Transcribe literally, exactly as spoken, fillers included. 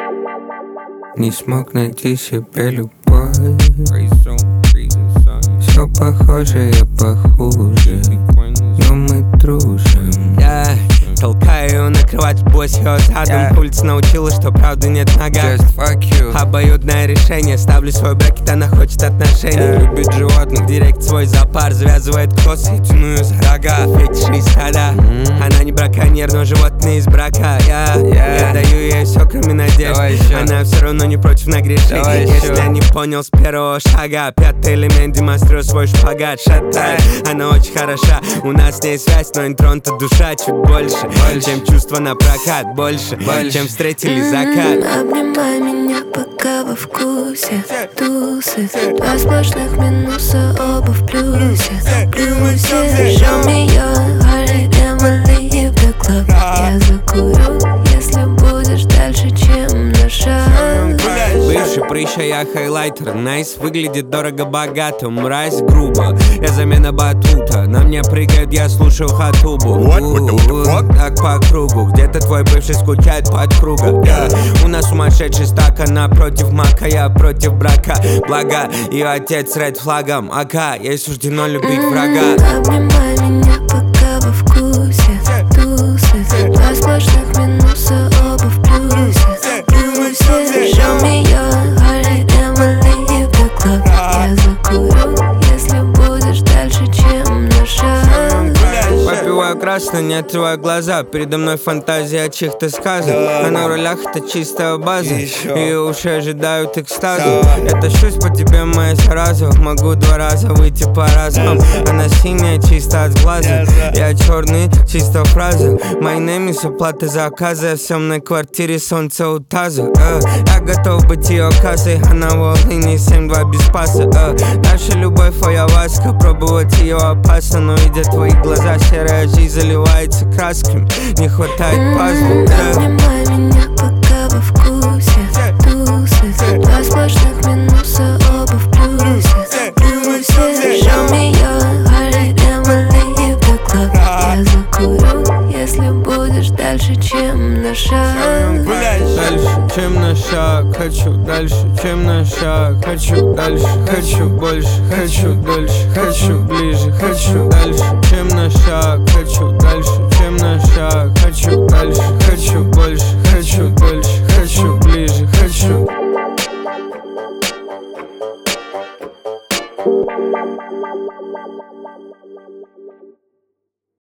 Не смог найти себе любовь. Все похоже, я похуже, но мы дружим. Yeah. Толкаю на кровать босс ее задом. yeah. Улица научила, что правды нет в ногах. Just fuck you. Обоюдное решение. Ставлю свой бракет, она хочет отношений. yeah. Любит животных. Директ свой зоопар. Завязывает косы, тяну ее за рога. Фетиши из стада. mm-hmm. Она не браконьер, но животные из брака. yeah. Yeah. Я даю ей все, кроме надежд. Она все равно не против нагрешить. Если я не понял с первого шага. Пятый элемент, демонстрирую свой шпагат. Шатай, yeah. Она очень хороша. У нас с ней связь, но интронта душа чуть больше. Больше. Чем чувства на прокат, больше, больше. Чем встретили закат. mm-hmm. Обнимай меня, пока во вкусе тусы. Два сплошных минуса, оба в плюсе. Плюсе, show me your heart and we'll leave the club. Я закурю, если будешь дальше, чем на шаг. Бывший прыща, я хайлайтер. Найс, выглядит дорого-богато. Мразь, грубо, я замена батута. На мне прыгает, я слушаю хатубу. Так по кругу, где-то твой бывший скучает под кругом. yeah. У нас сумасшедший стак, она против мака, я против брака. Благо, ее отец ред флагом. Ака, ей суждено любить врага. Обнимай меня, пока во вкусе тусы. Два сплошных минуса, оба в плюсе. Плюсе, show me your heart and we'll leave the club. Я закурю, если будешь дальше, чем на шаг. Попиваю красный, не открываю глаза. Передо мной фантазия о чьих-то сказах. А на рулях это чистая база. Ее уши ожидают экстаза. Я тащусь по тебе, моя сразу. Могу два раза выйти по разным. Она синяя, чисто от глаза. Я черный, чисто фраза. My name is оплата заказа. Я в съемной квартире, солнце у таза. uh. Я готов быть ее кассой. Она в Волыне, семь два без паса. uh. Наша любовь, ayahuasca. Пробовать ее опасно, но видя твои глаза, серая жизнь заливается красками. Не хватает пазла. Обнимай меня, пока во вкусе тусы. Два сплошных минуса, оба в плюсе. Плюсе, show me your heart and we'll leave the club. Я закурю, если будешь дальше, чем на шаг. Дальше, чем на шаг. Хочу дальше, чем на шаг. Хочу дальше, хочу больше. Хочу дальше, хочу ближе. Хочу дальше, чем на шаг. Хочу дальше, чем на шаг. Хочу дальше, хочу больше. Хочу дальше.